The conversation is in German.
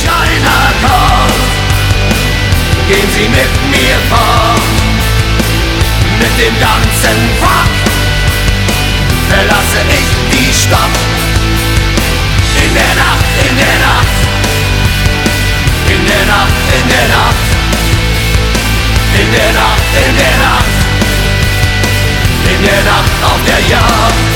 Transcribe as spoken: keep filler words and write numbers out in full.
China kommt, gehen Sie mit mir fort. Mit dem ganzen Wrack verlasse ich die Stadt. In der Nacht, in der Nacht, in der Nacht, in der Nacht, in der Nacht, in der Nacht, in der Nacht auf der Jagd.